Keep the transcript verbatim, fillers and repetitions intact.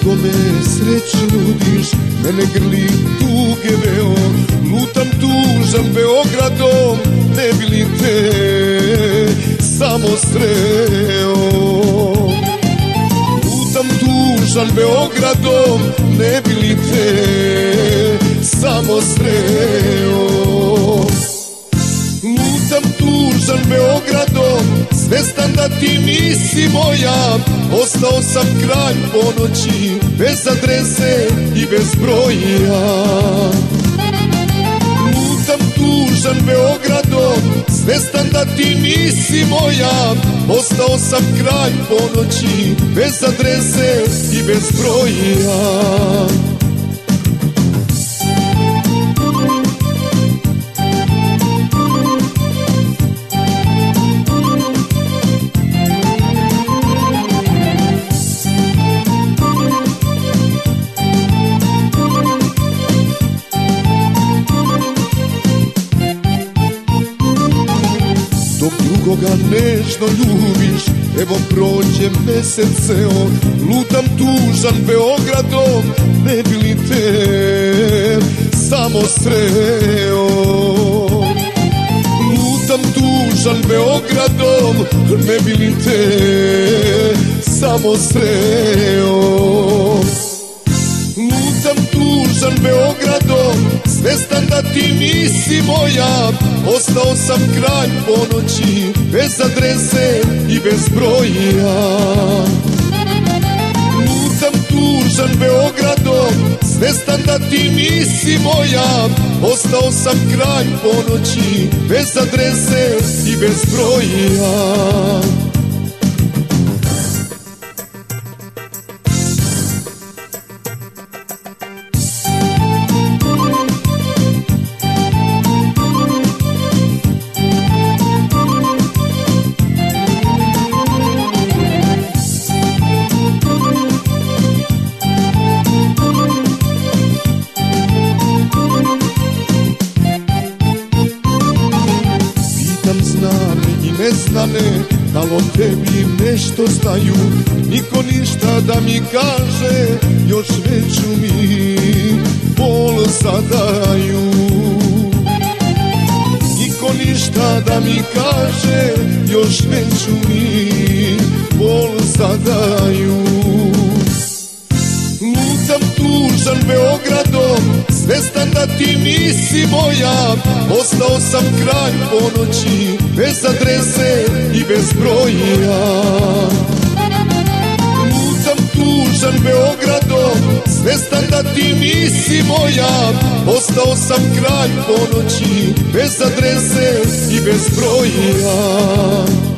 kome sreću nudiš, mene grli tuge veo. Lutam tužan Beogradom, ne bi li te samo sreo. Lutam tužan Beogradom, ne bi li te samo sreo. Lutam tužan Beogradom, svestan da ti nisi moja. Ostao sam kralj po noći, bez adrese i bez broja. Lutam tužan Beogradom, svestan da ti nisi moja. Ostao sam kralj po noći, bez adrese i bez broja. Dok drugoga nežno ljubiš, evo prođe mesec ceo. Lutam tužan Beogradom, ne bi li te samo sreo. Lutam tužan Beogradom, ne bi li te samo sreo. Lutam tužan Beogradom, svestan da ti nisi moja. Ostao sam kralj po noći, bez adrese i bez broja. Lutam tužan Beogradom, svestan da ti nisi moja. Ostao sam kralj po noći, bez adrese i bez broja. Neznane, da li o tebi nešto znaju? Niko ništa da mi kaže, još veću mi bol zadaju. Niko ništa da mi kaže, još veću mi bol zadaju. Lutam tužan Beogradom, svestan da ti nisi moja. Ostao sam kralj po noći, bez adrese i bez broja. Lutam tužan Beogradom, svestan da ti nisi moja. Ostao sam kralj po noći, bez adrese i bez broja.